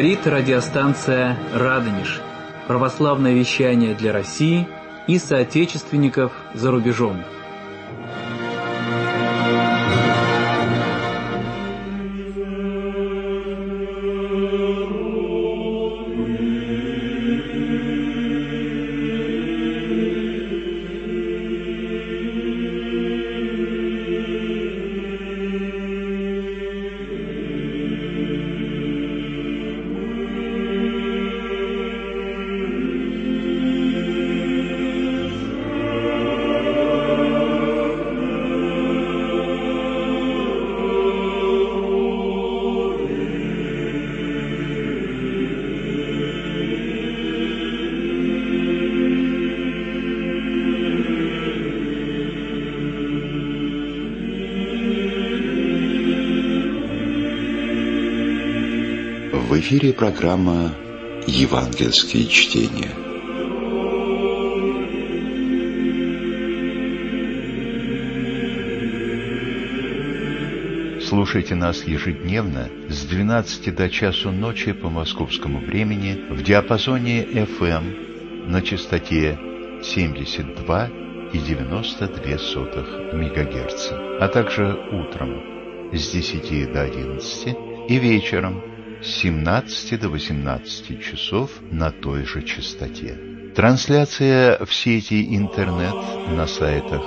Говорит радиостанция «Радонеж». Православное вещание для России и соотечественников за рубежом. В эфире программа «Евангельские чтения». Слушайте нас ежедневно с 12 до часу ночи по московскому времени в диапазоне FM на частоте 72,92 МГц, а также утром с 10 до 11 и вечером с 17 до 18 часов на той же частоте. Трансляция в сети интернет на сайтах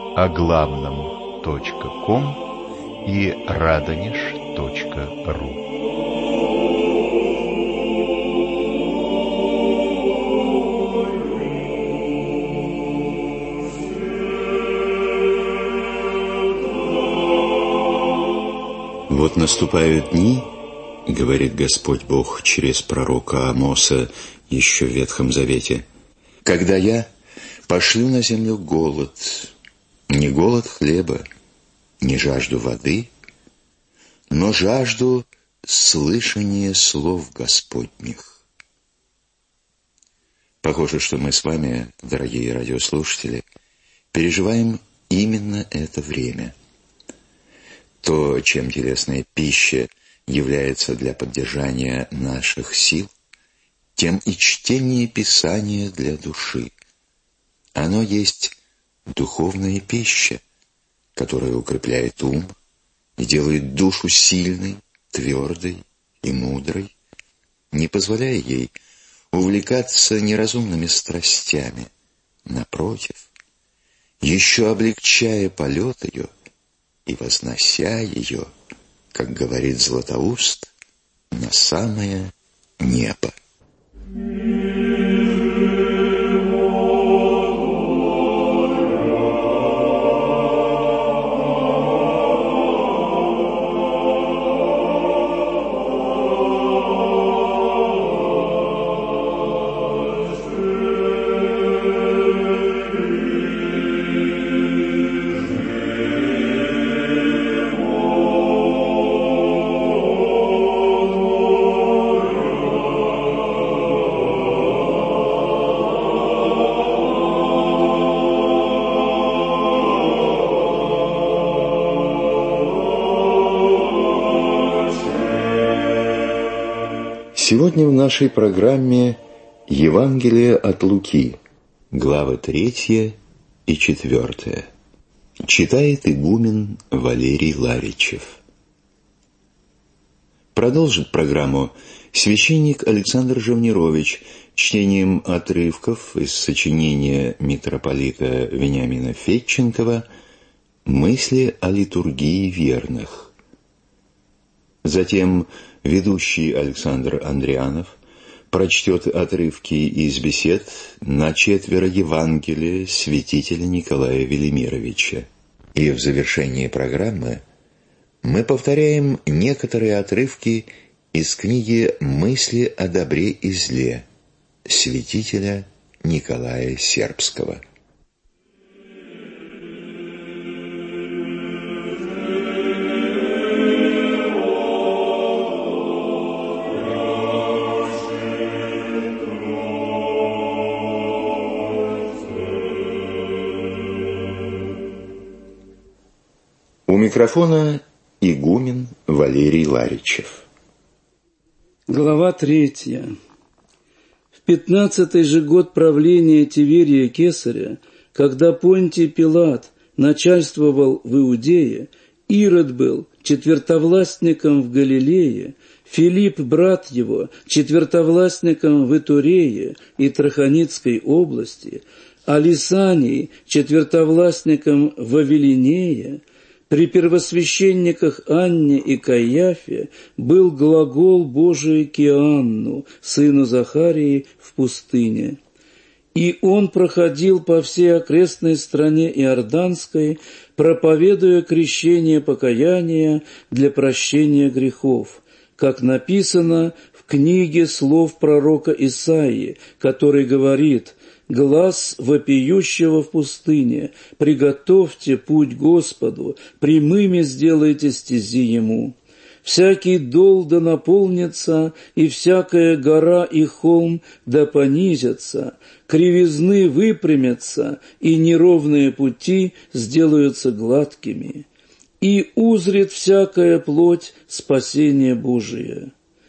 оглавном.ком и radonеж.ру. Вот наступают дни, говорит Господь Бог через пророка Амоса еще в Ветхом Завете, когда я пошлю на землю голод, не голод хлеба, не жажду воды, но жажду слышания слов Господних. Похоже, что мы с вами, дорогие радиослушатели, переживаем именно это время. То, чем телесная пища является для поддержания наших сил, тем и чтение Писания для души. Оно есть духовная пища, которая укрепляет ум и делает душу сильной, твердой и мудрой, не позволяя ей увлекаться неразумными страстями. Напротив, еще облегчая полет ее и вознося ее, как говорит Златоуст, на самое небо. Сегодня в нашей программе Евангелие от Луки, главы 3 и 4. Читает игумен Валерий Ларичев. Продолжит программу священник Александр Живнирович чтением отрывков из сочинения митрополита Вениамина Федченкова «Мысли о литургии верных». Затем ведущий Александр Андрианов прочтет отрывки из бесед на 4 Евангелия святителя Николая Велимировича. И в завершении программы мы повторяем некоторые отрывки из книги «Мысли о добре и зле» святителя Николая Сербского. У микрофона игумен Валерий Ларичев. Глава 3. В 15-й же год правления Тиверия Кесаря, когда Понтий Пилат начальствовал в Иудее, Ирод был четвертовластником в Галилее, Филипп, брат его, четвертовластником в Итурее и Траханицкой области, а Лисаний четвертовластником в Авелинее. При первосвященниках Анне и Каиафе был глагол Божий к Иоанну, сыну Захарии, в пустыне. И он проходил по всей окрестной стране Иорданской, проповедуя крещение покаяния для прощения грехов, как написано в книге слов пророка Исаии, который говорит: «Глас вопиющего в пустыне, приготовьте путь Господу, прямыми сделайте стези Ему. Всякий дол да наполнится, и всякая гора и холм да понизятся, кривизны выпрямятся, и неровные пути сделаются гладкими. И узрит всякая плоть спасение Божие».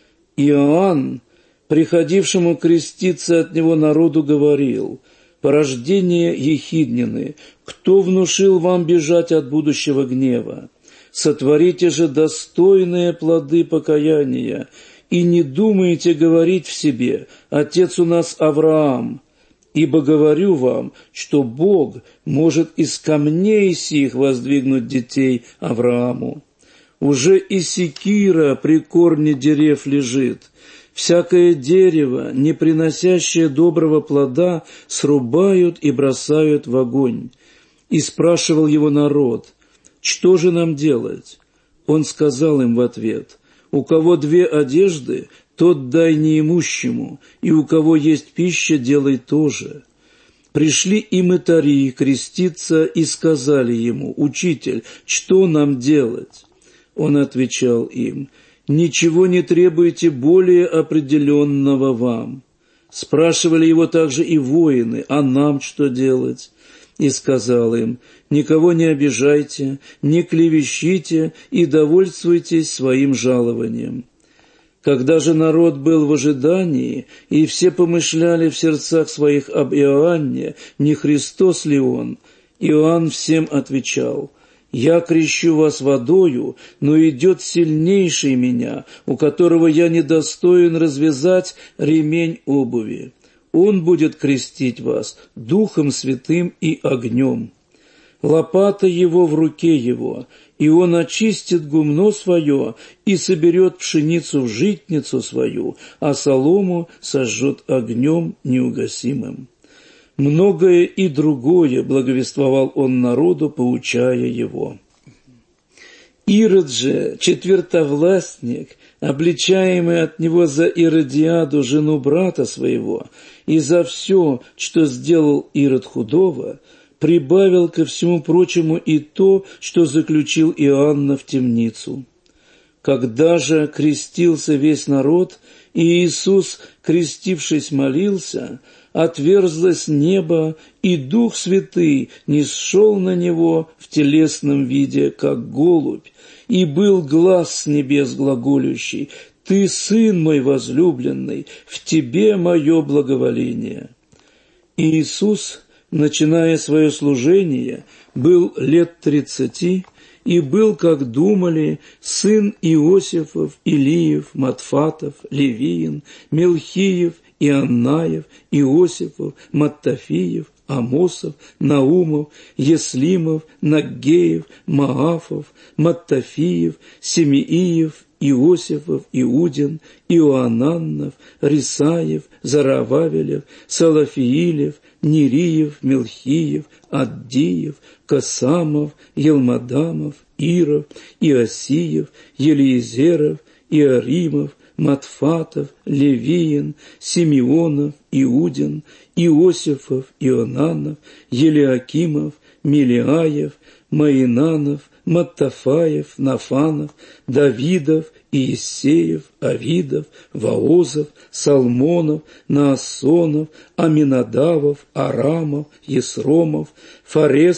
Иоанн, приходившему креститься от него народу, говорил: «Порождение ехиднины, кто внушил вам бежать от будущего гнева? Сотворите же достойные плоды покаяния, и не думайте говорить в себе: отец у нас Авраам. Ибо говорю вам, что Бог может из камней сих воздвигнуть детей Аврааму. Уже и секира при корне дерев лежит. Всякое дерево, не приносящее доброго плода, срубают и бросают в огонь». И спрашивал его народ: «Что же нам делать?» Он сказал им в ответ: «У кого 2 одежды, тот дай неимущему, и у кого есть пища, делай то же». Пришли и мытари креститься и сказали ему: «Учитель, что нам делать?» Он отвечал им: «Ничего не требуйте более определенного вам». Спрашивали его также и воины: «А нам что делать?» И сказал им: «Никого не обижайте, не клевещите и довольствуйтесь своим жалованием». Когда же народ был в ожидании, и все помышляли в сердцах своих об Иоанне, не Христос ли он, Иоанн всем отвечал: «Я крещу вас водою, но идет сильнейший меня, у которого я недостоин развязать ремень обуви. Он будет крестить вас Духом Святым и огнем. Лопата его в руке его, и он очистит гумно свое и соберет пшеницу в житницу свою, а солому сожжет огнем неугасимым». Многое и другое благовествовал он народу, поучая его. Ирод же, четвертовластник, обличаемый от него за Иродиаду, жену брата своего, и за все, что сделал Ирод худого, прибавил ко всему прочему и то, что заключил Иоанна в темницу. Когда же крестился весь народ, и Иисус, крестившись, молился, отверзлось небо, и Дух Святый нисшел на него в телесном виде, как голубь, и был глас с небес глаголющий: «Ты, Сын мой возлюбленный, в Тебе мое благоволение». И Иисус, начиная свое служение, был лет 30, и был, как думали, сын Иосифов, Илиев, Матфатов, Левиин, Мелхиев, Ианнаев, Иосифов, Маттафиев, Амосов, Наумов, Еслимов, Наггеев, Маафов, Маттафиев, Семеиев, Иосифов, Иудин, Иоаннанов, Рисаев, Зарававелев, Салафиилев, Нериев, Мелхиев, Аддиев, Касамов, Елмадамов, Иров, Иосиев, Елиезеров, Иоримов, Матфатов, Левиин, Симеонов, Иудин, Иосифов, Ионанов, Елиакимов, Милиаев, Маинанов, Маттафаев, Нафанов, Давидов, Иессеев, Авидов, Ваозов, Салмонов, Наасонов, Аминадавов, Арамов, Есромов, Фаресов,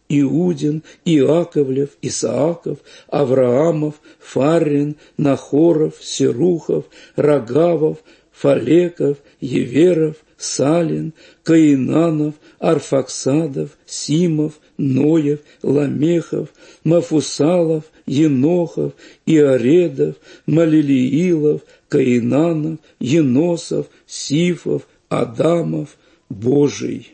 Иудин, Иаковлев, Исааков, Авраамов, Фаррин, Нахоров, Серухов, Рагавов, Фалеков, Еверов, Салин, Каинанов, Арфаксадов, Симов, Ноев, Ламехов, Мафусалов, Енохов, Иоредов, Малилиилов, Каинанов, Еносов, Сифов, Адамов, Божий.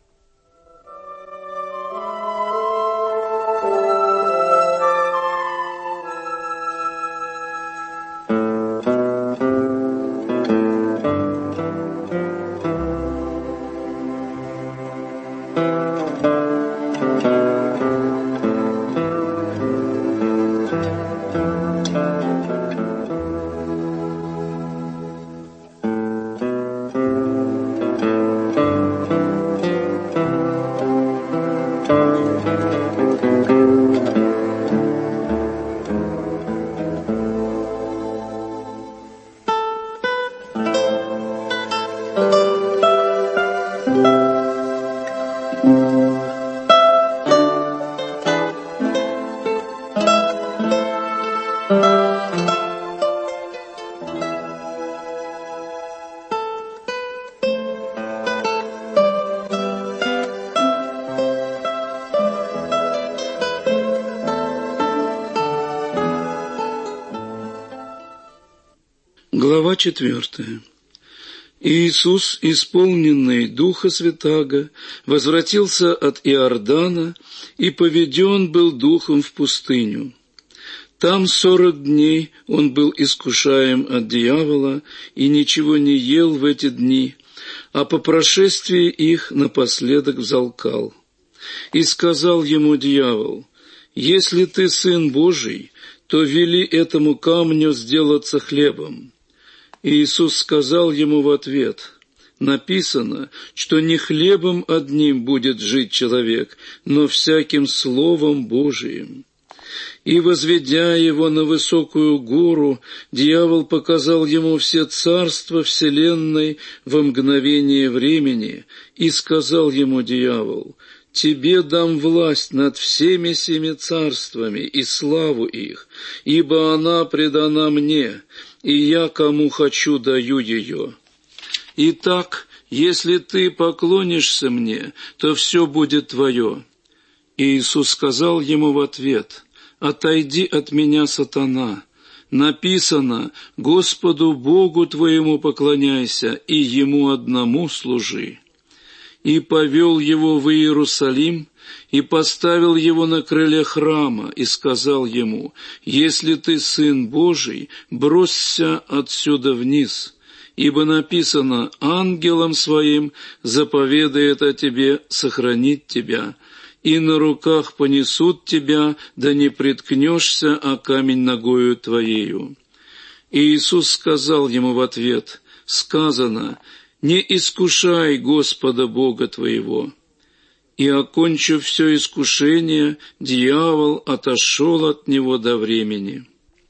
Глава 4. Иисус, исполненный Духа Святаго, возвратился от Иордана и поведен был Духом в пустыню. Там 40 дней он был искушаем от дьявола и ничего не ел в эти дни, а по прошествии их напоследок взалкал. И сказал ему дьявол: «Если ты Сын Божий, то вели этому камню сделаться хлебом». Иисус сказал ему в ответ: «Написано, что не хлебом одним будет жить человек, но всяким словом Божиим». И, возведя его на высокую гору, дьявол показал ему все царства вселенной во мгновение времени, и сказал ему дьявол: «Тебе дам власть над всеми семи царствами и славу их, ибо она предана мне, и я кому хочу даю ее. Итак, если ты поклонишься мне, то все будет твое». И Иисус сказал ему в ответ: «Отойди от меня, сатана. Написано: Господу Богу твоему поклоняйся, и Ему одному служи». И повел его в Иерусалим, и поставил его на крыле храма, и сказал ему: «Если ты Сын Божий, бросься отсюда вниз, ибо написано: ангелом своим заповедает о тебе сохранить тебя, и на руках понесут тебя, да не приткнешься о камень ногою твоею». И Иисус сказал ему в ответ: «Сказано: не искушай Господа Бога твоего». И, окончив все искушение, дьявол отошел от него до времени.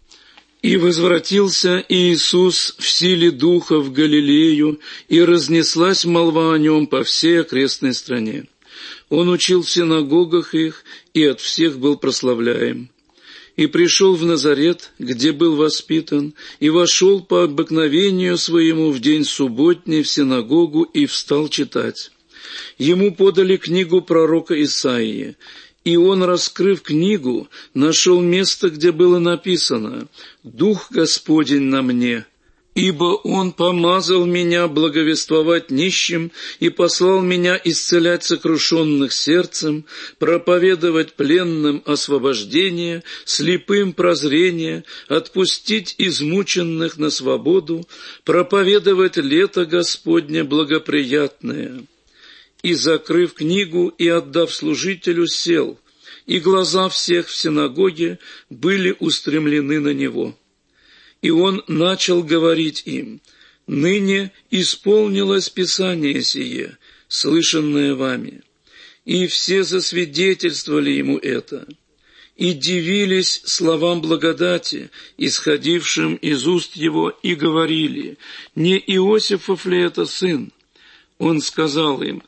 И возвратился Иисус в силе Духа в Галилею, и разнеслась молва о нем по всей окрестной стране. Он учил в синагогах их, и от всех был прославляем. И пришел в Назарет, где был воспитан, и вошел по обыкновению своему в день субботний в синагогу и встал читать. Ему подали книгу пророка Исаии, и он, раскрыв книгу, нашел место, где было написано: «Дух Господень на мне, ибо Он помазал меня благовествовать нищим и послал меня исцелять сокрушенных сердцем, проповедовать пленным освобождение, слепым прозрение, отпустить измученных на свободу, проповедовать лето Господне благоприятное». И, закрыв книгу и отдав служителю, сел, и глаза всех в синагоге были устремлены на него. И он начал говорить им: «Ныне исполнилось Писание сие, слышанное вами». И все засвидетельствовали ему это, и дивились словам благодати, исходившим из уст его, и говорили: «Не Иосифов ли это сын?» Он сказал им: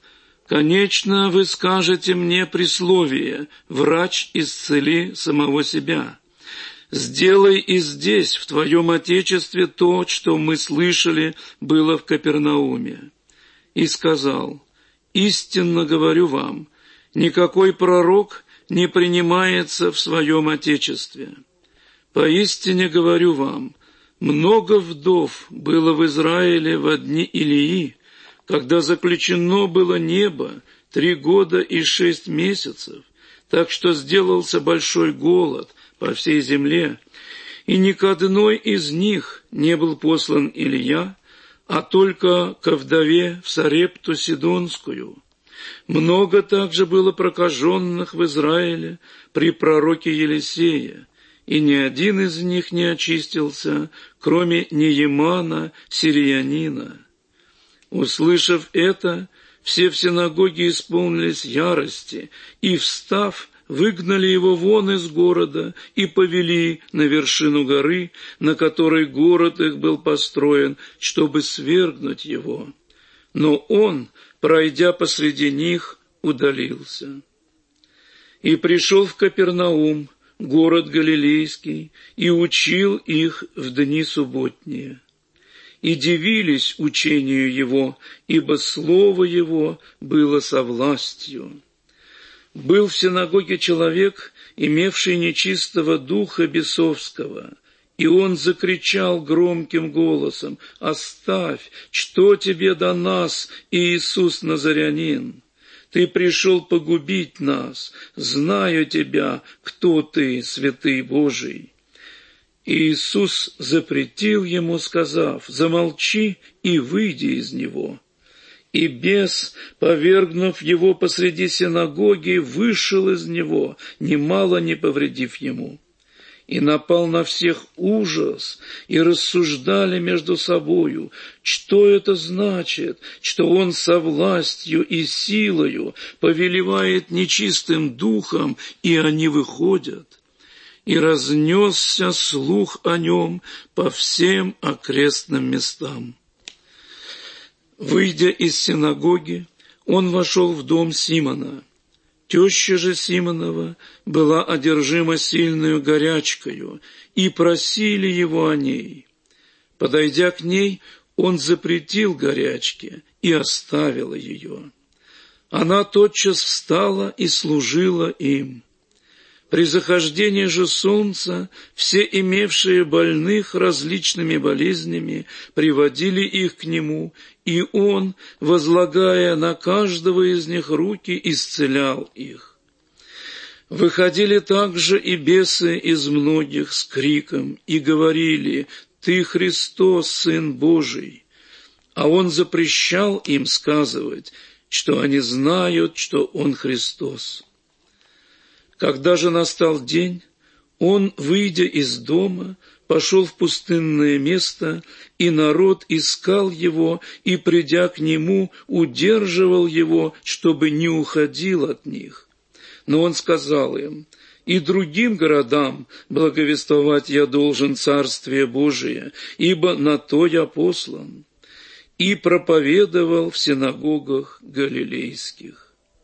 Конечно, вы скажете мне присловие: «Врач, исцели самого себя». Сделай и здесь, в твоем Отечестве, то, что мы слышали, было в Капернауме. И сказал: истинно говорю вам, никакой пророк не принимается в своем Отечестве. Поистине говорю вам, много вдов было в Израиле во дни Илии, когда заключено было небо 3 года и 6 месяцев, так что сделался большой голод по всей земле, и ни к одной из них не был послан Илия, а только ко вдове в Сарепту Сидонскую. Много также было прокаженных в Израиле при пророке Елисее, и ни один из них не очистился, кроме Неемана, сириянина. Услышав это, все в синагоге исполнились ярости, и, встав, выгнали его вон из города и повели на вершину горы, на которой город их был построен, чтобы свергнуть его. Но он, пройдя посреди них, удалился. И пришел в Капернаум, город Галилейский, и учил их в дни субботние. И дивились учению его, ибо слово его было со властью. Был в синагоге человек, имевший нечистого духа бесовского, и он закричал громким голосом: «Оставь, что тебе до нас, Иисус Назарянин? Ты пришел погубить нас, знаю тебя, кто ты, святый Божий». И Иисус запретил ему, сказав: «Замолчи и выйди из него». И бес, повергнув его посреди синагоги, вышел из него, немало не повредив ему. И напал на всех ужас, и рассуждали между собою, что это значит, что он со властью и силою повелевает нечистым духом, и они выходят. И разнесся слух о нем по всем окрестным местам. Выйдя из синагоги, он вошел в дом Симона. Теща же Симонова была одержима сильною горячкою, и просили его о ней. Подойдя к ней, он запретил горячке и оставила ее. Она тотчас встала и служила им. При захождении же солнца все имевшие больных различными болезнями приводили их к нему, и он, возлагая на каждого из них руки, исцелял их. Выходили также и бесы из многих с криком и говорили: «Ты Христос, Сын Божий». А он запрещал им сказывать, что они знают, что он Христос. Когда же настал день, он, выйдя из дома, пошел в пустынное место, и народ искал его, и, придя к нему, удерживал его, чтобы не уходил от них. Но он сказал им: «И другим городам благовествовать я должен Царствие Божие, ибо на то я послан». И проповедовал в синагогах галилейских.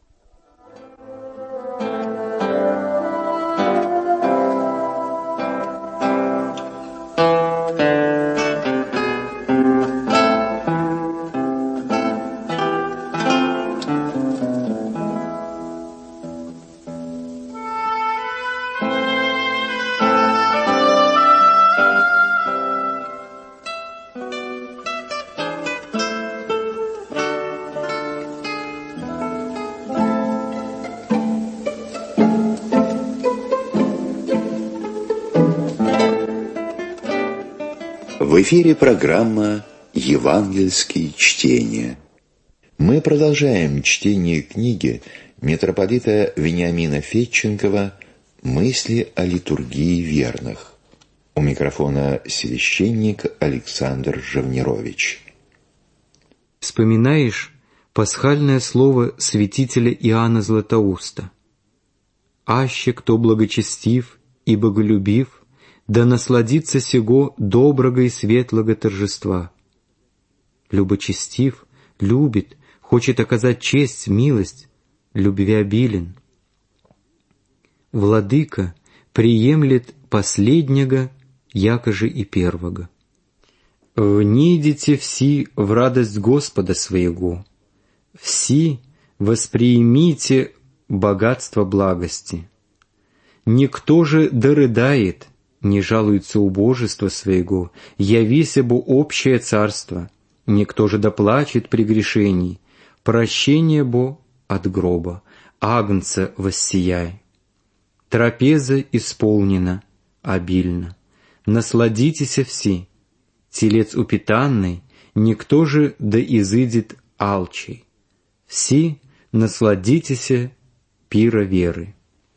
В эфире программа «Евангельские чтения». Мы продолжаем чтение книги митрополита Вениамина Федченкова «Мысли о литургии верных». У микрофона священник Александр Живнирович. Вспоминаешь пасхальное слово святителя Иоанна Златоуста: «Аще кто благочестив и боголюбив, да насладится сего доброго и светлого торжества. Любочестив, любит, хочет оказать честь, милость, любвеобилен. Владыка приемлет последнего, якоже и первого. Внидите все в радость Господа своего, все восприимите богатство благости. Никто же дорыдает, не жалуется убожества своего, явися бы общее царство. Никто же доплачет прегрешений, прощение бо от гроба, агнца воссияй. Трапеза исполнена обильно, насладитесь все, телец упитанный, никто же да изыдет алчей. Все насладитесь пира веры.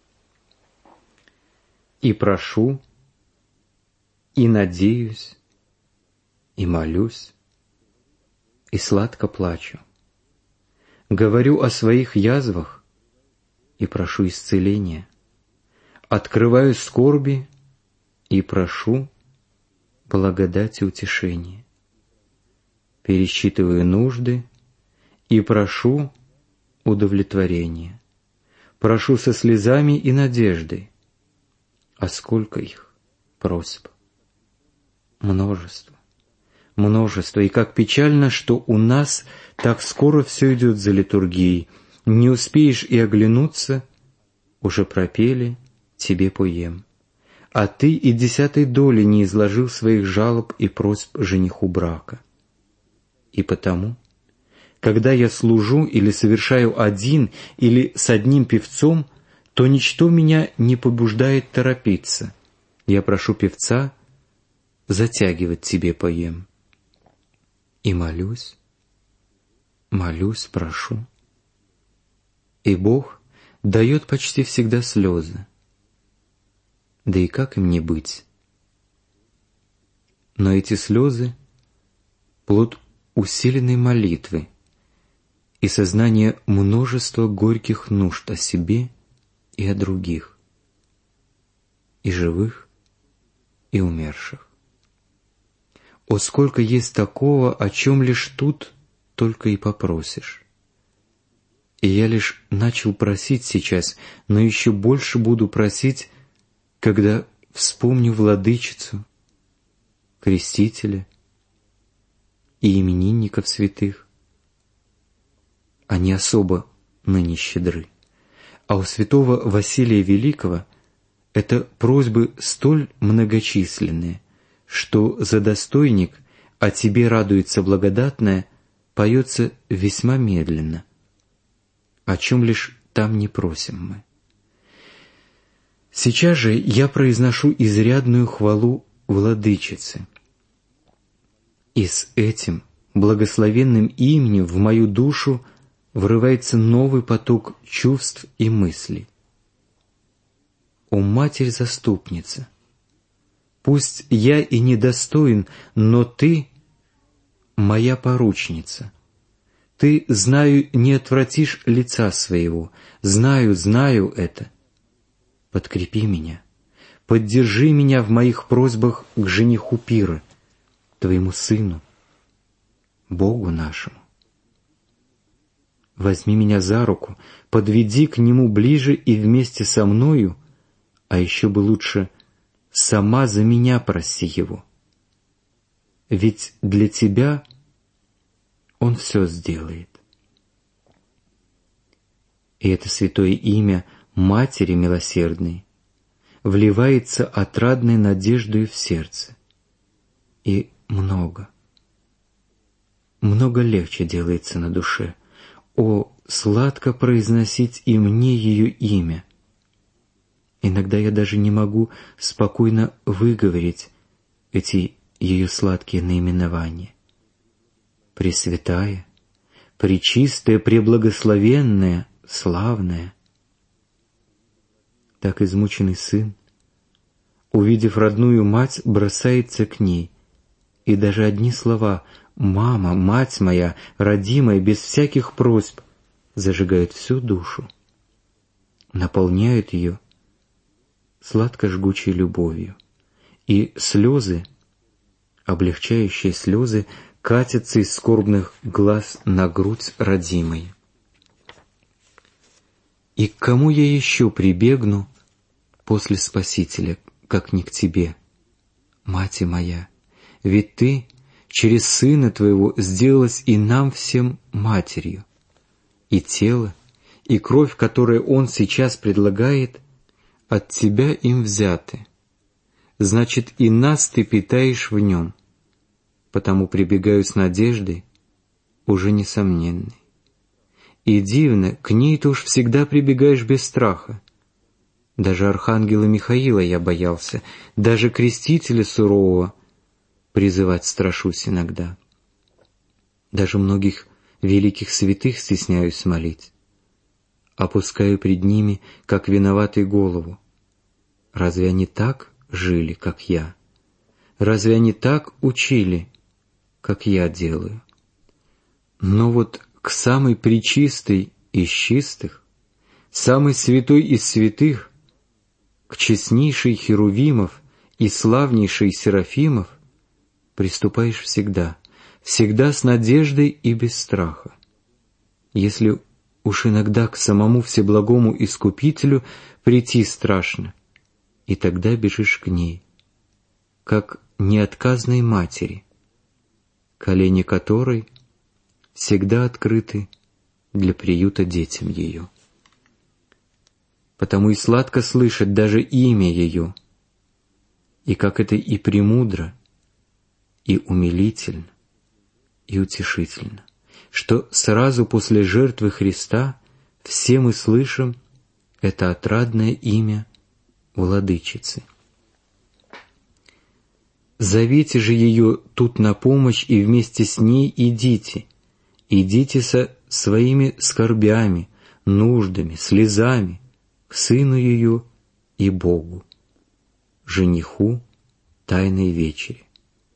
И прошу, и надеюсь, и молюсь, и сладко плачу. Говорю о своих язвах и прошу исцеления. Открываю скорби и прошу благодати утешения. Пересчитываю нужды и прошу удовлетворения. Прошу со слезами и надеждой. А сколько их просьб? Множество, множество, и как печально, что у нас так скоро все идет за литургией. Не успеешь и оглянуться, уже пропели тебе поем. А ты и 10 доли не изложил своих жалоб и просьб жениху брака. И потому, когда я служу или совершаю один или с одним певцом, то ничто меня не побуждает торопиться. Я прошу певца затягивать тебе поем. И молюсь, молюсь, прошу. И Бог дает почти всегда слезы. Да и как им не быть? Но эти слезы — плод усиленной молитвы и сознания множества горьких нужд о себе и о других, и живых, и умерших. О, сколько есть такого, о чем лишь тут только и попросишь. И я лишь начал просить сейчас, но еще больше буду просить, когда вспомню владычицу, крестителя и именинников святых. Они особо ныне щедры. А у святого Василия Великого это просьбы столь многочисленные, что за достойник «О тебе радуется благодатная» поется весьма медленно, о чем лишь там не просим мы. Сейчас же я произношу изрядную хвалу владычице, и с этим благословенным именем в мою душу врывается новый поток чувств и мыслей. О, Матерь-заступница! Пусть я и недостоин, но Ты — моя поручница. Ты, знаю, не отвратишь лица своего, знаю это. Подкрепи меня, поддержи меня в моих просьбах к жениху пира, Твоему Сыну, Богу нашему. Возьми меня за руку, подведи к Нему ближе и вместе со мною, а еще бы лучше сама за меня проси Его. Ведь для Тебя Он все сделает. И это святое имя Матери Милосердной вливается отрадной надеждой в сердце. И много легче делается на душе. О, сладко произносить и мне ее имя. Иногда я даже не могу спокойно выговорить эти ее сладкие наименования. Пресвятая, пречистая, преблагословенная, славная. Так измученный сын, увидев родную мать, бросается к ней, и даже одни слова «Мама, мать моя, родимая», без всяких просьб, зажигают всю душу, наполняют ее сладко-жгучей любовью, и слезы, облегчающие слезы, катятся из скорбных глаз на грудь родимой. И к кому я еще прибегну после Спасителя, как не к Тебе, Мать моя? Ведь Ты через Сына Твоего сделалась и нам всем Матерью, и тело, и кровь, которую Он сейчас предлагает, от Тебя им взяты. Значит, и нас Ты питаешь в Нем, потому прибегаю с надеждой, уже несомненной. И дивно, к ней ты уж всегда прибегаешь без страха. Даже архангела Михаила я боялся, даже крестителя сурового призывать страшусь иногда. Даже многих великих святых стесняюсь молить. Опускаю пред ними, как виноватый, голову. Разве они так жили, как я? Разве они так учили, как я делаю? Но вот к самой пречистой из чистых, самой святой из святых, к честнейшей Херувимов и славнейшей Серафимов приступаешь всегда, всегда с надеждой и без страха. Если уж иногда к самому Всеблагому Искупителю прийти страшно, и тогда бежишь к ней, как неотказной матери, колени которой всегда открыты для приюта детям ее. Потому и сладко слышать даже имя ее, и как это и премудро, и умилительно, и утешительно, что сразу после жертвы Христа все мы слышим это отрадное имя Владычицы. Зовите же ее тут на помощь, и вместе с ней идите со своими скорбями, нуждами, слезами к Сыну ее и Богу, жениху Тайной Вечери.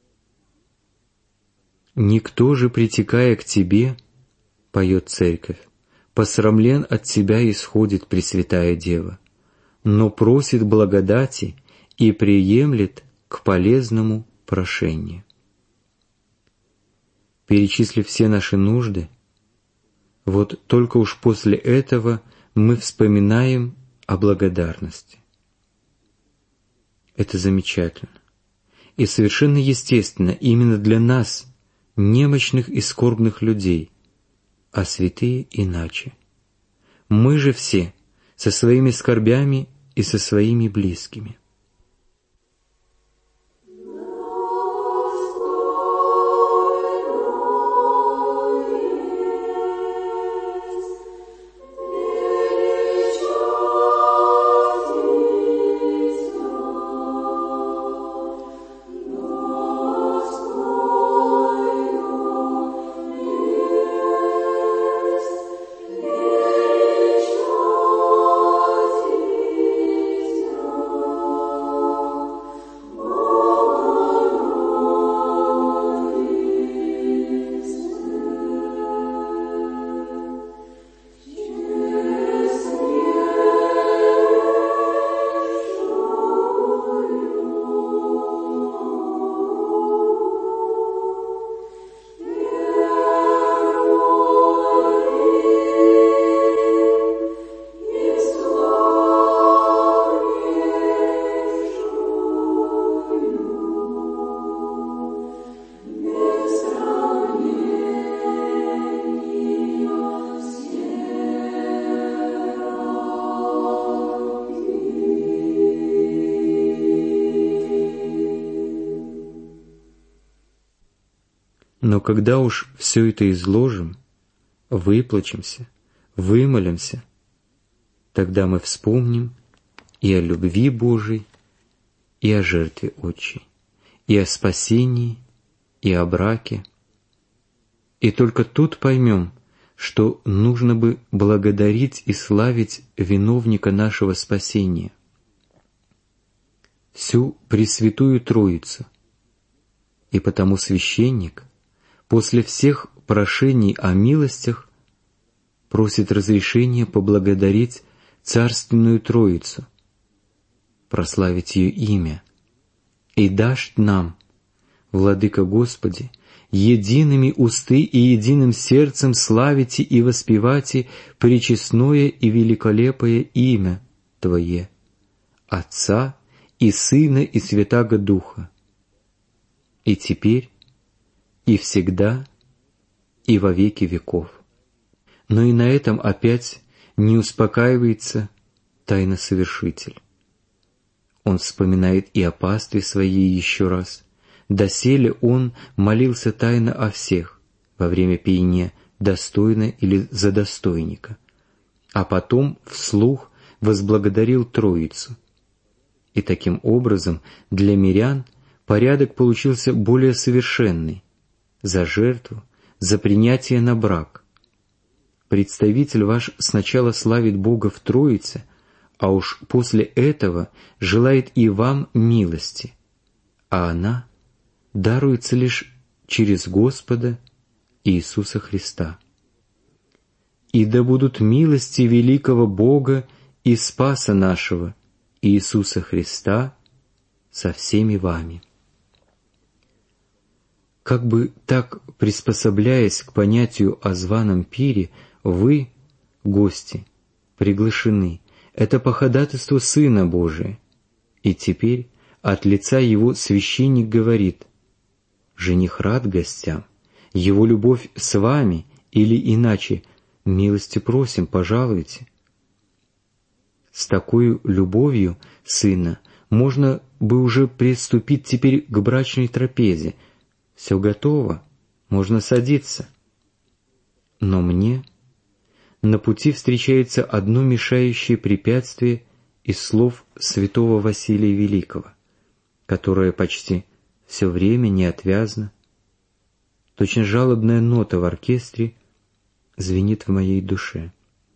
Никто же, притекая к тебе, поет Церковь, посрамлен от тебя исходит Пресвятая Дева, но просит благодати и приемлет к полезному прошению. Перечислив все наши нужды, вот только уж после этого мы вспоминаем о благодарности. Это замечательно. И совершенно естественно именно для нас, немощных и скорбных людей, а святые иначе. Мы же все со своими скорбями и со своими близкими. Но когда уж все это изложим, выплачемся, вымолимся, тогда мы вспомним и о любви Божией, и о жертве Отчей, и о спасении, и о браке. И только тут поймем, что нужно бы благодарить и славить виновника нашего спасения, всю Пресвятую Троицу. И потому священник после всех прошений о милостях просит разрешения поблагодарить Царственную Троицу, прославить ее имя, и дашь нам, Владыка Господи, едиными усты и единым сердцем славите и воспевате пречестное и великолепое имя Твое, Отца и Сына и Святаго Духа, и теперь, и всегда, и во веки веков». Но и на этом опять не успокаивается тайносовершитель. Он вспоминает и о пастве своей еще раз. Доселе он молился тайно о всех во время пения достойно или за достойника, а потом вслух возблагодарил Троицу. И таким образом для мирян порядок получился более совершенный: за жертву, за принятие на брак. Представитель ваш сначала славит Бога в Троице, а уж после этого желает и вам милости, а она даруется лишь через Господа Иисуса Христа. И да будут милости великого Бога и Спаса нашего, Иисуса Христа, со всеми вами. Как бы так приспособляясь к понятию о званом пире, вы, гости, приглашены. Это по ходатайству Сына Божия. И теперь от лица Его священник говорит: жених рад гостям, его любовь с вами, или иначе: милости просим, пожалуйте. С такой любовью Сына можно бы уже приступить теперь к брачной трапезе. Все готово, можно садиться. Но мне на пути встречается одно мешающее препятствие из слов святого Василия Великого, которое почти все время неотвязно, точно жалобная нота в оркестре, звенит в моей душе.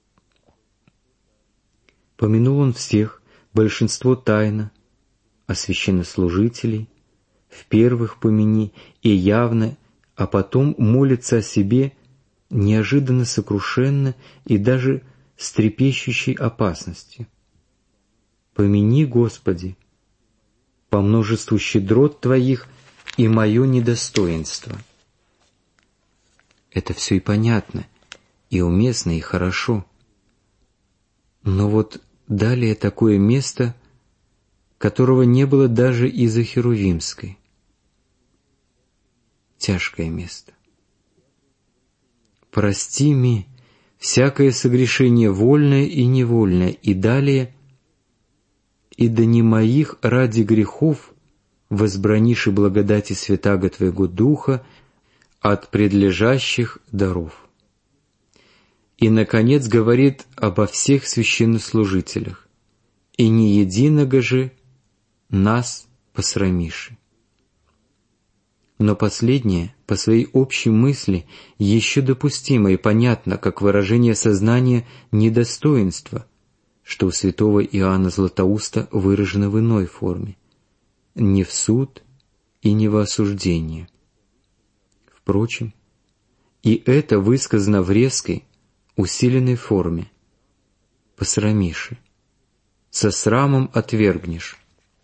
Помянул он всех, большинство тайно, а священнослужителей в первых помяни и явно, а потом молится о себе неожиданно сокрушенно и даже с трепещущей опасностью. «Помяни, Господи, по множеству щедрот Твоих и мое недостоинство». Это все и понятно, и уместно, и хорошо. Но вот далее такое место, которого не было даже и за Херувимской. Тяжкое место. «Прости ми всякое согрешение вольное и невольное», и далее: «И да не моих ради грехов возбранишь и благодати святаго Твоего Духа от предлежащих даров». И, наконец, говорит обо всех священнослужителях: «И не единого же нас посрамиши». Но последнее, по своей общей мысли, еще допустимо и понятно, как выражение сознания недостоинства, что у святого Иоанна Златоуста выражено в иной форме: не в суд и не в осуждение. Впрочем, и это высказано в резкой, усиленной форме: посрамиши, со срамом отвергнешь.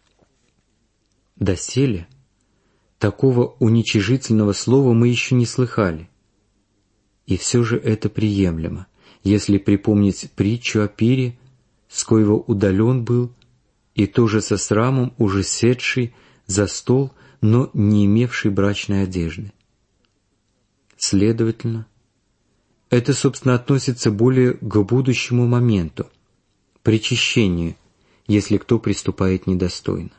Доселе такого уничижительного слова мы еще не слыхали. И все же это приемлемо, если припомнить притчу о пире, с коего удален был, и тоже со срамом уже седший за стол, но не имевший брачной одежды. Следовательно, это, собственно, относится более к будущему моменту, причащению, если кто приступает недостойно.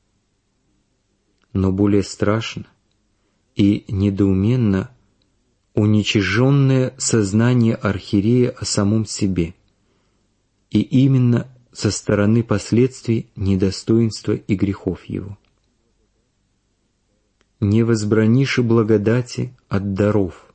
Но более страшно и недоуменно уничиженное сознание архиерея о самом себе, и именно со стороны последствий недостоинства и грехов его. «Не возбранишь и благодати от даров».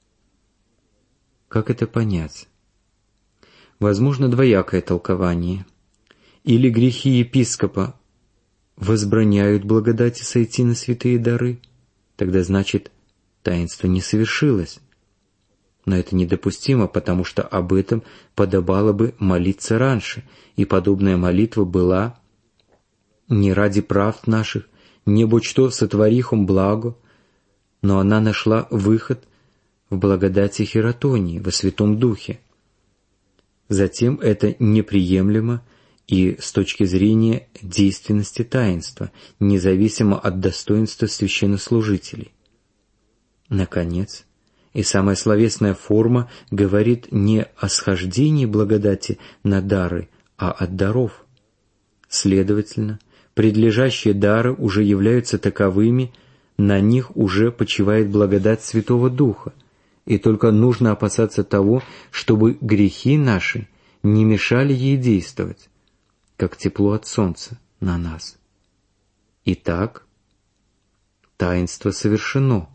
Как это понять? Возможно, двоякое толкование. Или грехи епископа возбраняют благодати сойти на святые дары, тогда значит, таинство не совершилось. Но это недопустимо, потому что об этом подобало бы молиться раньше, и подобная молитва была не ради правд наших, небо что сотворихом благо, но она нашла выход в благодати Хиротонии, во Святом Духе. Затем это неприемлемо и с точки зрения действенности таинства, независимо от достоинства священнослужителей. Наконец, и самая словесная форма говорит не о схождении благодати на дары, а от даров. Следовательно, предлежащие дары уже являются таковыми, на них уже почивает благодать Святого Духа, и только нужно опасаться того, чтобы грехи наши не мешали ей действовать, как тепло от солнца на нас. Итак, таинство совершено.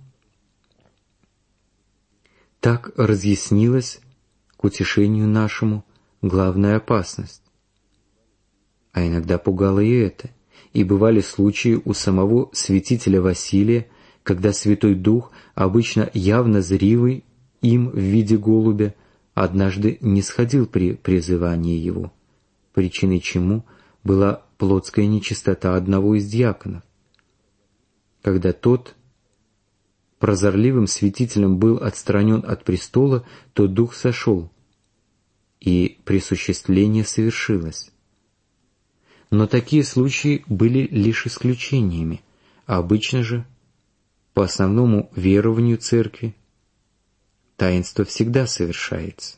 Так разъяснилась к утешению нашему главная опасность. А иногда пугало и это, и бывали случаи у самого святителя Василия, когда Святой Дух, обычно явно зримый им в виде голубя, однажды не сходил при призывании его, причиной чему была плотская нечистота одного из диаконов. Когда тот прозорливым святителем был отстранен от престола, то Дух сошел, и присуществление совершилось. Но такие случаи были лишь исключениями, а обычно же, по основному верованию Церкви, таинство всегда совершается.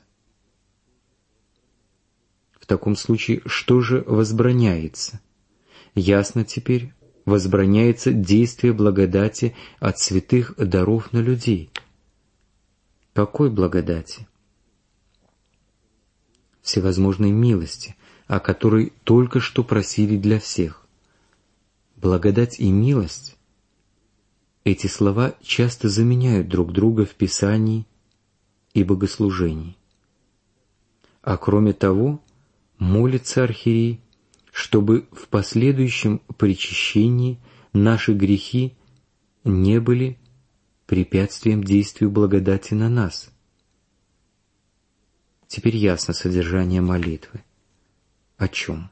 В таком случае, что же возбраняется? Ясно теперь, возбраняется действие благодати от святых даров на людей. Какой благодати? Всевозможной милости, о которой только что просили для всех. Благодать и милость — эти слова часто заменяют друг друга в Писании и богослужении. А кроме того, молится архиерей, чтобы в последующем причащении наши грехи не были препятствием действию благодати на нас. Теперь ясно содержание молитвы. О чем?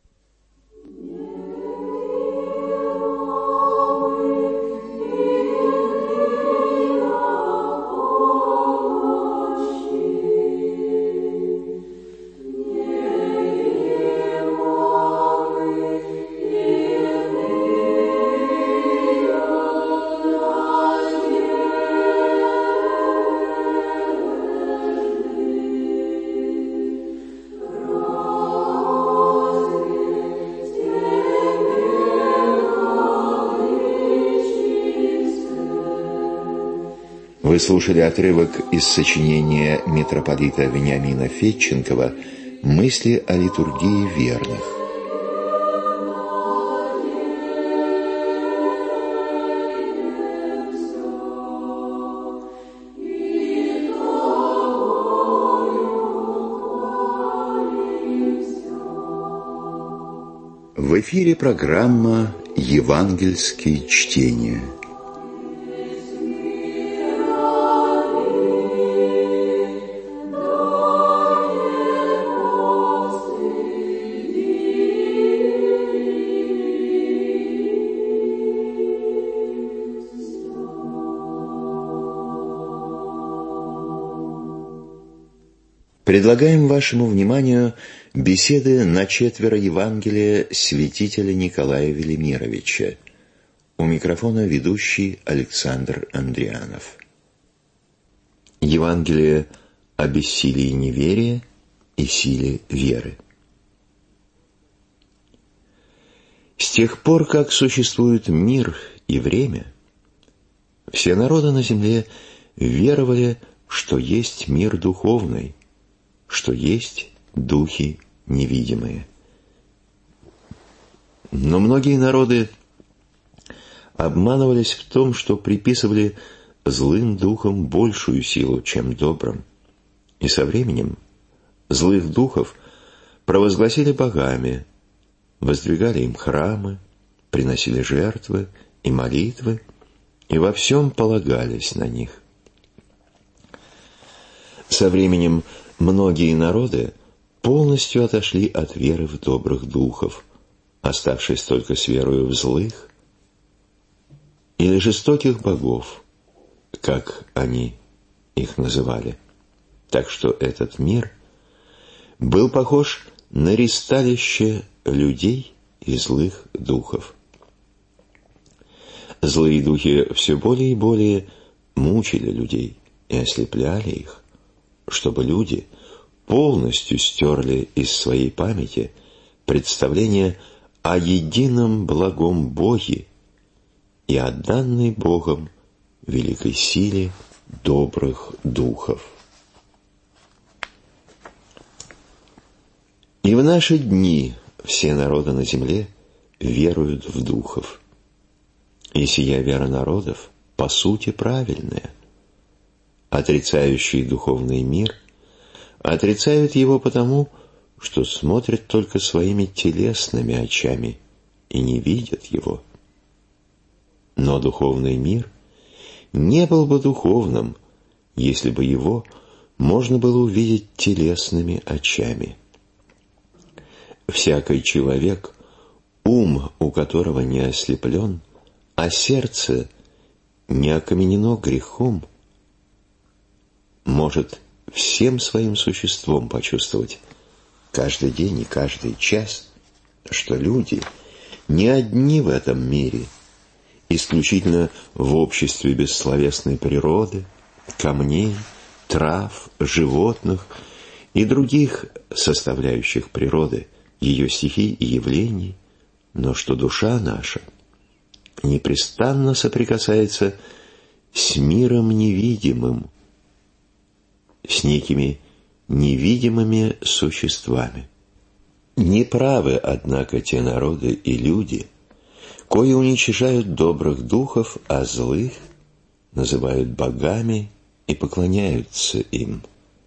Вы слушали отрывок из сочинения митрополита Вениамина Федченкова «Мысли о литургии верных». В эфире программа «Евангельские чтения». Предлагаем вашему вниманию беседы на 4 Евангелия святителя Николая Велимировича. У микрофона ведущий Александр Андрианов. Евангелие о бессилии неверия и силе веры. С тех пор, как существует мир и время, все народы на земле веровали, что есть мир духовный, что есть духи невидимые. Но многие народы обманывались в том, что приписывали злым духам большую силу, чем добрым, и со временем злых духов провозгласили богами, воздвигали им храмы, приносили жертвы и молитвы, и во всем полагались на них. Со временем многие народы полностью отошли от веры в добрых духов, оставшись только с верою в злых или жестоких богов, как они их называли. Так что этот мир был похож на ристалище людей и злых духов. Злые духи все более и более мучили людей и ослепляли их, чтобы люди полностью стерли из своей памяти представление о едином благом Боге и о данной Богом великой силе добрых духов. И в наши дни все народы на земле веруют в духов. И сия вера народов, по сути, правильная. Отрицающие духовный мир отрицают его потому, что смотрят только своими телесными очами и не видят его. Но духовный мир не был бы духовным, если бы его можно было увидеть телесными очами. Всякий человек, ум у которого не ослеплен, а сердце не окаменено грехом, может всем своим существом почувствовать каждый день и каждый час, что люди не одни в этом мире, исключительно в обществе бессловесной природы, камней, трав, животных и других составляющих природы, ее стихий и явлений, но что душа наша непрестанно соприкасается с миром невидимым, с некими невидимыми существами. Неправы, однако, те народы и люди, кои уничижают добрых духов, а злых называют богами и поклоняются им.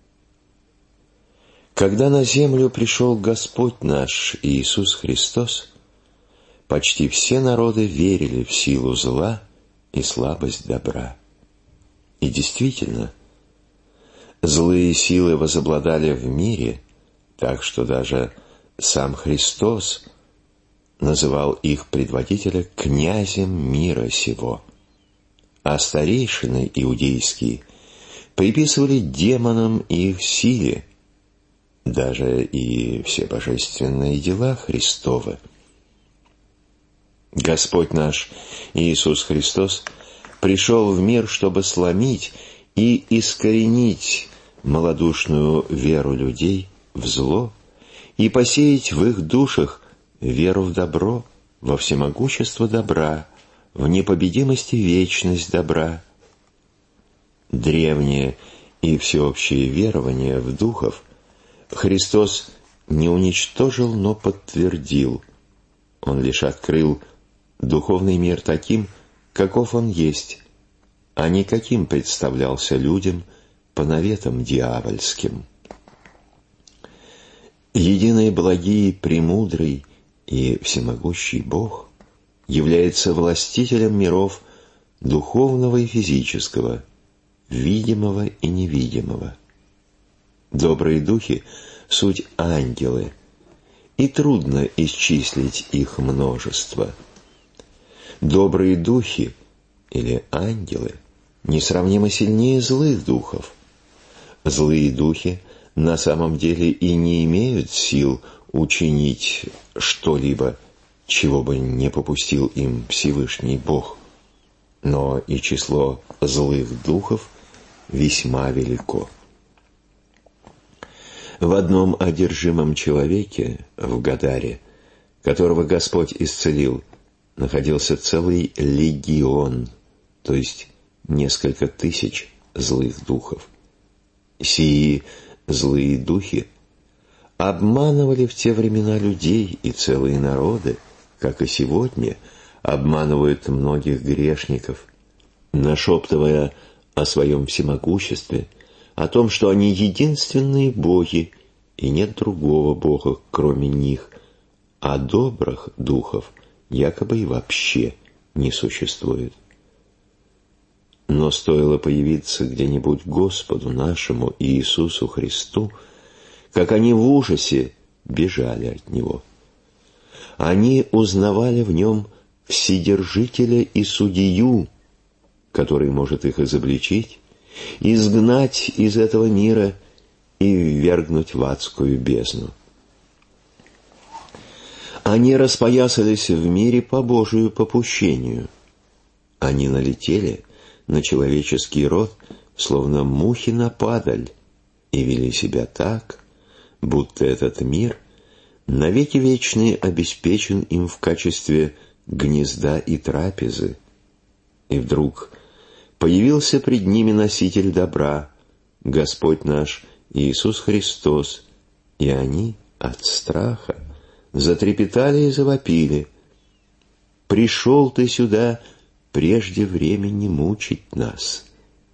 Когда на землю пришел Господь наш Иисус Христос, почти все народы верили в силу зла и слабость добра. И действительно, злые силы возобладали в мире, так что даже сам Христос называл их предводителя князем мира сего, а старейшины иудейские приписывали демонам их силе даже и все божественные дела Христовы. Господь наш Иисус Христос пришел в мир, чтобы сломить и искоренить малодушную веру людей в зло и посеять в их душах веру в добро, во всемогущество добра, в непобедимость и вечность добра. Древнее и всеобщее верование в духов Христос не уничтожил, но подтвердил. Он лишь открыл духовный мир таким, каков он есть, а не каким представлялся людям по наветам дьявольским. Единый благий, премудрый и всемогущий Бог является властителем миров духовного и физического, видимого и невидимого. Добрые духи — суть ангелы, и трудно исчислить их множество. Добрые духи или ангелы несравнимо сильнее злых духов. Злые духи на самом деле и не имеют сил учинить что-либо, чего бы не попустил им Всевышний Бог. Но и число злых духов весьма велико. В одном одержимом человеке, в Гадаре, которого Господь исцелил, находился целый легион, то есть несколько тысяч злых духов. Сии злые духи обманывали в те времена людей и целые народы, как и сегодня обманывают многих грешников, нашептывая о своем всемогуществе, о том, что они единственные боги, и нет другого бога, кроме них, а добрых духов якобы и вообще не существует. Но стоило появиться где-нибудь Господу нашему Иисусу Христу, как они в ужасе бежали от Него. Они узнавали в Нем Вседержителя и Судью, который может их изобличить, изгнать из этого мира и ввергнуть в адскую бездну. Они распоясались в мире по Божию попущению. Они налетели на человеческий род, словно мухи на падаль, и вели себя так, будто этот мир навеки вечные обеспечен им в качестве гнезда и трапезы. И вдруг появился пред ними носитель добра, Господь наш Иисус Христос, и они от страха затрепетали и завопили: «Пришел ты сюда прежде времени мучить нас».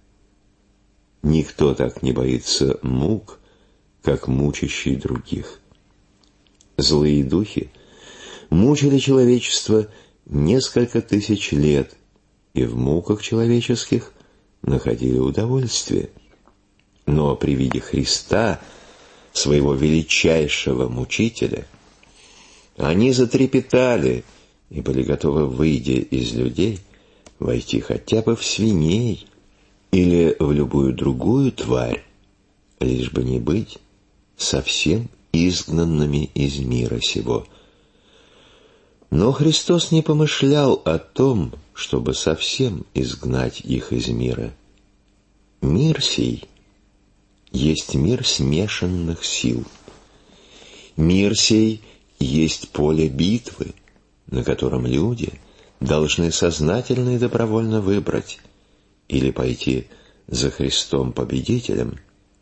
Никто так не боится мук, как мучащий других. Злые духи мучили человечество несколько тысяч лет, и в муках человеческих находили удовольствие. Но при виде Христа, своего величайшего мучителя, они затрепетали и были готовы, выйдя из людей, войти хотя бы в свиней или в любую другую тварь, лишь бы не быть совсем изгнанными из мира сего. Но Христос не помышлял о том, чтобы совсем изгнать их из мира. Мир сей есть мир смешанных сил. Мир сей есть поле битвы, на котором люди должны сознательно и добровольно выбрать или пойти за Христом победителем,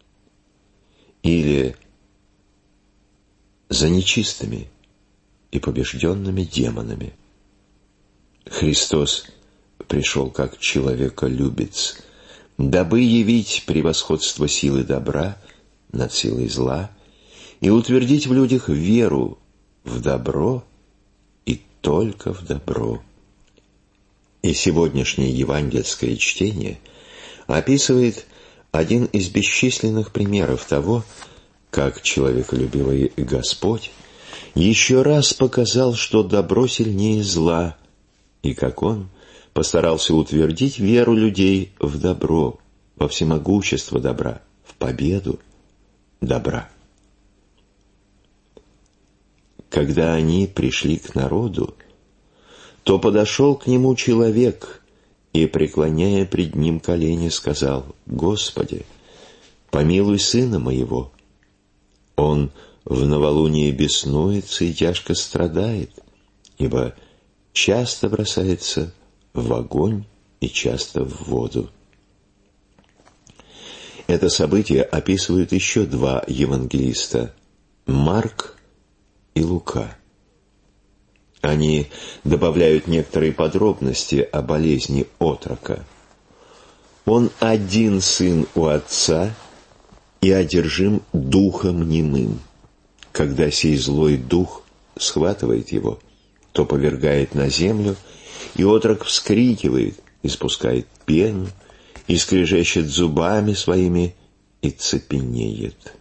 или за нечистыми и побежденными демонами. Христос пришел как человеколюбец, дабы явить превосходство силы добра над силой зла и утвердить в людях веру в добро и только в добро. И сегодняшнее евангельское чтение описывает один из бесчисленных примеров того, как человеколюбивый Господь еще раз показал, что добро сильнее зла, и как Он постарался утвердить веру людей в добро, во всемогущество добра, в победу добра. Когда они пришли к народу, то подошел к нему человек и, преклоняя пред ним колени, сказал: «Господи, помилуй сына моего. Он в новолуние беснуется и тяжко страдает, ибо часто бросается в огонь и часто в воду». Это событие описывают еще два евангелиста – Марк и Лука. Они добавляют некоторые подробности о болезни отрока. Он один сын у отца и одержим духом немым. Когда сей злой дух схватывает его, то повергает на землю, и отрок вскрикивает, испускает пену, и скрежещет зубами своими, и цепенеет.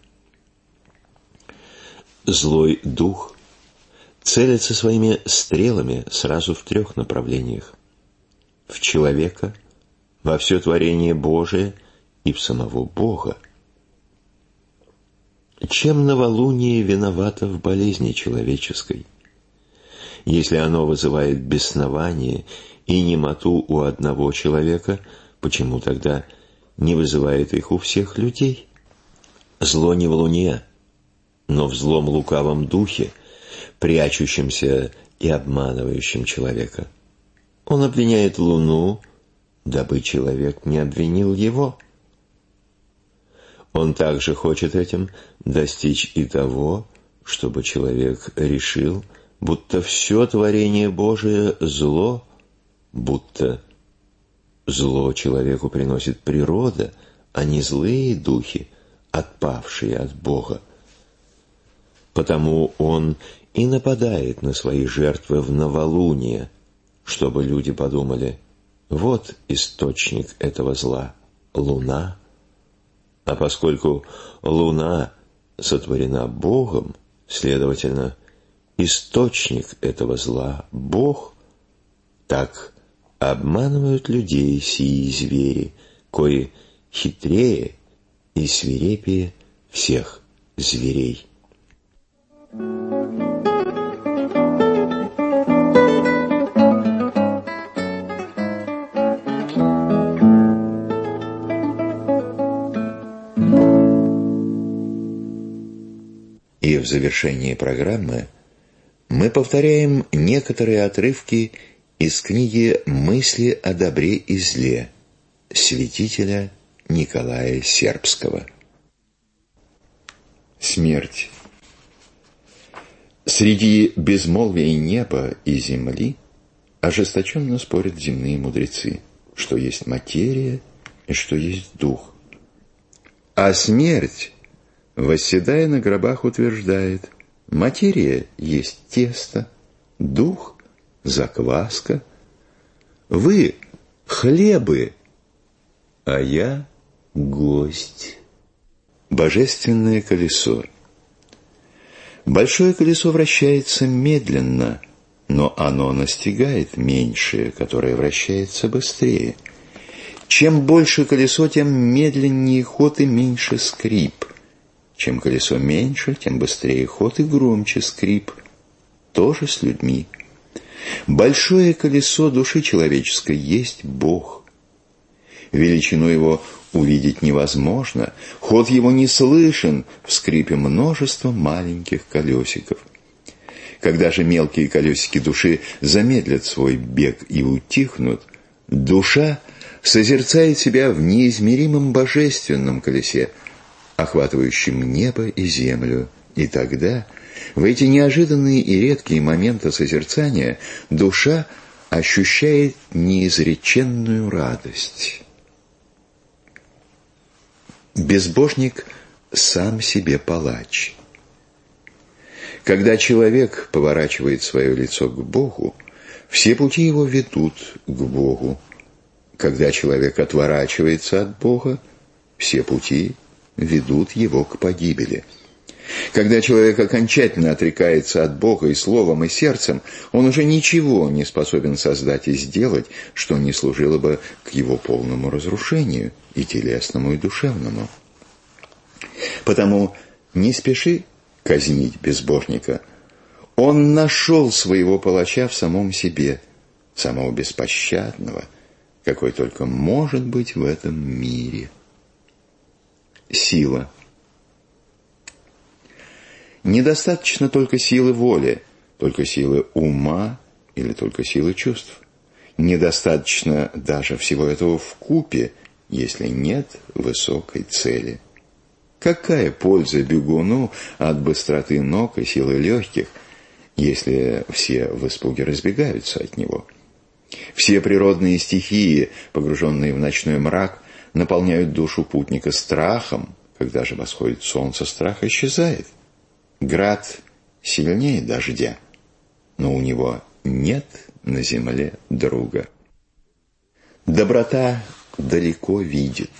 Злой дух целится своими стрелами сразу в трех направлениях: в человека, во все творение Божие и в самого Бога. Чем новолуние виновато в болезни человеческой? Если оно вызывает беснование и немоту у одного человека, почему тогда не вызывает их у всех людей? Зло не в луне, но в злом лукавом духе, прячущемся и обманывающем человека. Он обвиняет луну, дабы человек не обвинил его. Он также хочет этим достичь и того, чтобы человек решил, будто все творение Божие зло, будто зло человеку приносит природа, а не злые духи, отпавшие от Бога. Потому он и нападает на свои жертвы в новолуние, чтобы люди подумали: вот источник этого зла — луна. А поскольку луна сотворена Богом, следовательно, источник этого зла — Бог, так обманывают людей сии звери, кои хитрее и свирепее всех зверей. И в завершении программы мы повторяем некоторые отрывки из книги «Мысли о добре и зле» святителя Николая Сербского. Смерть. Среди безмолвия неба и земли ожесточенно спорят земные мудрецы, что есть материя и что есть дух. А смерть, восседая на гробах, утверждает: материя есть тесто, дух — закваска, вы — хлебы, а я — гость. Божественное колесо. Большое колесо вращается медленно, но оно настигает меньшее, которое вращается быстрее. Чем больше колесо, тем медленнее ход и меньше скрип. Чем колесо меньше, тем быстрее ход и громче скрип. То же с людьми. Большое колесо души человеческой есть Бог. Величину его увидеть невозможно, ход его не слышен в скрипе множества маленьких колесиков. Когда же мелкие колесики души замедлят свой бег и утихнут, душа созерцает себя в неизмеримом божественном колесе, охватывающем небо и землю, и тогда, в эти неожиданные и редкие моменты созерцания, душа ощущает неизреченную радость. Безбожник сам себе палач. Когда человек поворачивает свое лицо к Богу, все пути его ведут к Богу. Когда человек отворачивается от Бога, все пути ведут его к погибели. Когда человек окончательно отрекается от Бога и словом, и сердцем, он уже ничего не способен создать и сделать, что не служило бы к его полному разрушению, и телесному, и душевному. Потому не спеши казнить безбожника. Он нашел своего палача в самом себе, самого беспощадного, какой только может быть в этом мире. Сила. Недостаточно только силы воли, только силы ума или только силы чувств. Недостаточно даже всего этого вкупе, если нет высокой цели. Какая польза бегуну от быстроты ног и силы легких, если все в испуге разбегаются от него? Все природные стихии, погруженные в ночной мрак, наполняют душу путника страхом. Когда же восходит солнце, страх исчезает. Град сильнее дождя, но у него нет на земле друга. Доброта далеко видит.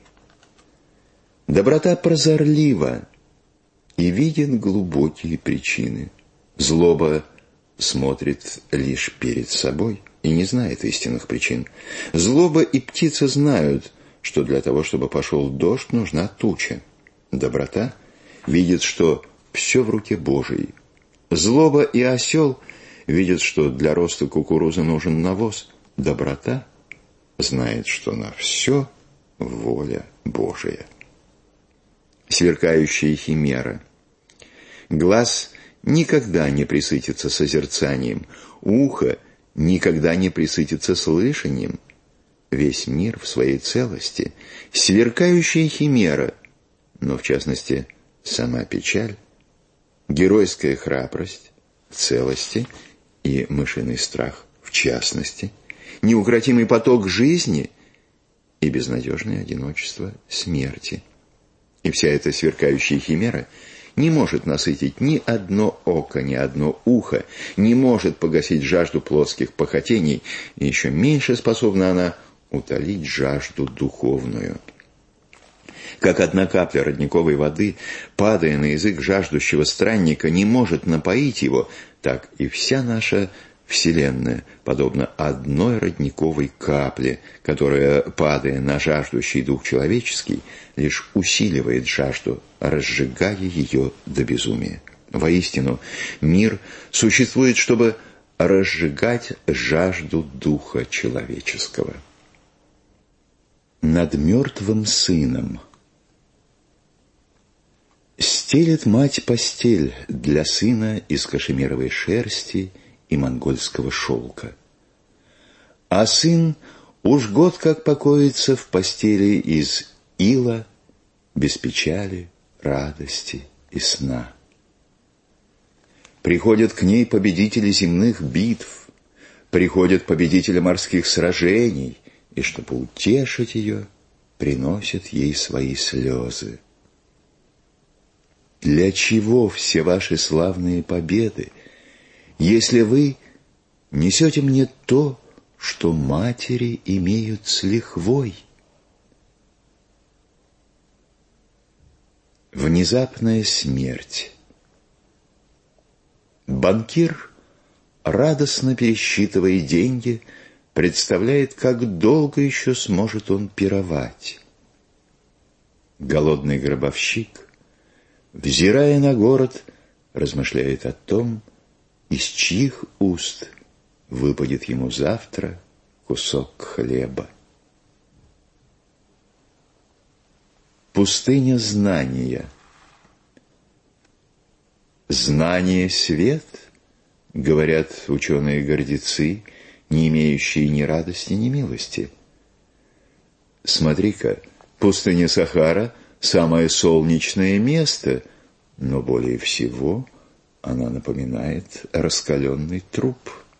Доброта прозорлива и видит глубокие причины. Злоба смотрит лишь перед собой и не знает истинных причин. Злоба и птица знают, что для того, чтобы пошел дождь, нужна туча. Доброта видит, что все в руке Божией. Злоба и осел видят, что для роста кукурузы нужен навоз. Доброта знает, что на все воля Божия. Сверкающая химера. Глаз никогда не пресытится созерцанием, ухо никогда не пресытится слышанием. Весь мир в своей целости — сверкающая химера, но в частности сама печаль, геройская храбрость в целости и мышиный страх в частности, неукротимый поток жизни и безнадежное одиночество смерти. И вся эта сверкающая химера не может насытить ни одно око, ни одно ухо, не может погасить жажду плотских похотений, и еще меньше способна она утолить жажду духовную. Как одна капля родниковой воды, падая на язык жаждущего странника, не может напоить его, так и вся наша Вселенная подобна одной родниковой капле, которая, падая на жаждущий дух человеческий, лишь усиливает жажду, разжигая ее до безумия. Воистину, мир существует, чтобы разжигать жажду духа человеческого. Над мертвым сыном стелет мать постель для сына из кашемировой шерсти и монгольского шелка. А сын уж год как покоится в постели из ила, без печали, радости и сна. Приходят к ней победители земных битв, приходят победители морских сражений, и, чтобы утешить ее, приносят ей свои слезы. Для чего все ваши славные победы, если вы несете мне то, что матери имеют с лихвой? Внезапная смерть. Банкир, радостно пересчитывая деньги, представляет, как долго еще сможет он пировать. Голодный гробовщик, взирая на город, размышляет о том, из чьих уст выпадет ему завтра кусок хлеба. Пустыня знания. Знание — свет, говорят ученые-гордецы, не имеющие ни радости, ни милости. Смотри-ка, пустыня Сахара — самое солнечное место, но более всего она напоминает раскаленный труп.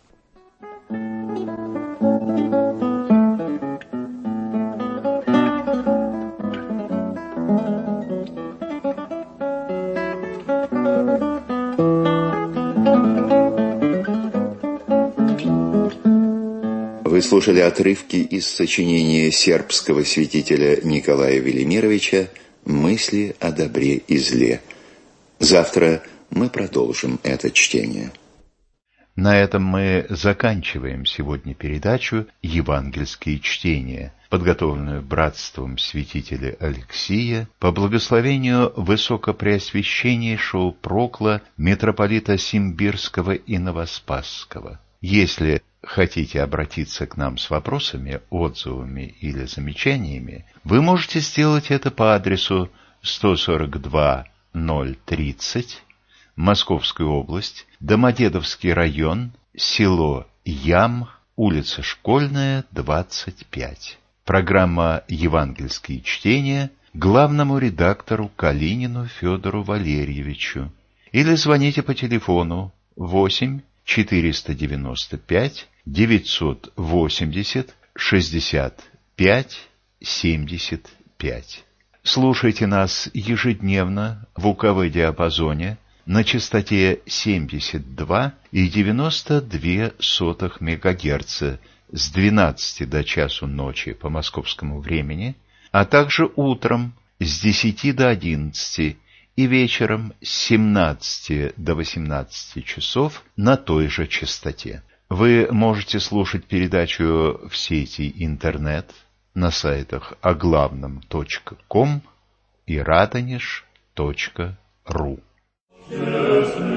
Вы слушали отрывки из сочинения сербского святителя Николая Велимировича «Мысли о добре и зле». Завтра мы продолжим это чтение. На этом мы заканчиваем сегодня передачу «Евангельские чтения», подготовленную братством святителя Алексия по благословению высокопреосвященнейшего прокла митрополита Симбирского и Новоспасского. Если хотите обратиться к нам с вопросами, отзывами или замечаниями, вы можете сделать это по адресу 142-030, Московская область, Домодедовский район, село Ям, улица Школьная, 25. Программа «Евангельские чтения» главному редактору Калинину Федору Валерьевичу. Или звоните по телефону 8 495 980 65 75. Слушайте нас ежедневно в УКВ-диапазоне на частоте 72,92 МГц с 12 до часу ночи по московскому времени, а также утром с 10 до 11 и вечером с 17 до 18 часов на той же частоте. Вы можете слушать передачу в сети интернет на сайтах оглавном.ком и радонеж.ру. Yes.